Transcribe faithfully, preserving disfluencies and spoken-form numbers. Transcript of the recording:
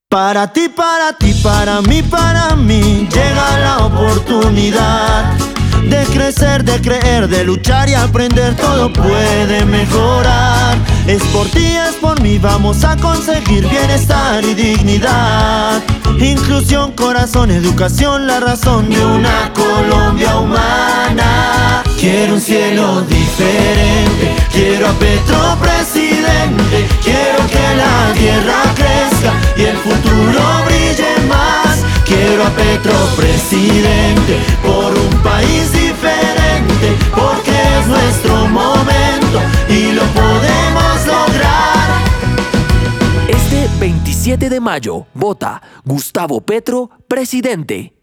Para ti, para ti, para mí, para mí llega la oportunidad de crecer, de creer, de luchar y aprender. Todo puede mejorar. Es por ti, es por mí, vamos a conseguir bienestar y dignidad. Inclusión, corazón, educación, la razón de una Colombia humana. Quiero un cielo diferente, quiero a Petro presidente. Quiero que la tierra crezca y el futuro brille más. Quiero a Petro presidente por un país diferente, porque es nuestro momento y lo podemos lograr. Este veintisiete de mayo, vota Gustavo Petro, presidente.